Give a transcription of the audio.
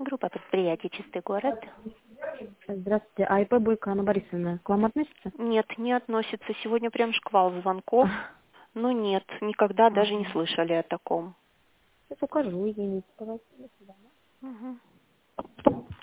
Группа предприятий «Чистый город». Здравствуйте. А ИП Бойко Анна Борисовна к вам относится? Нет, не относится. Сегодня прям шквал звонков. Ну нет, никогда даже не Ага. слышали о таком. Сейчас укажу, извините, пожалуйста. Мгм.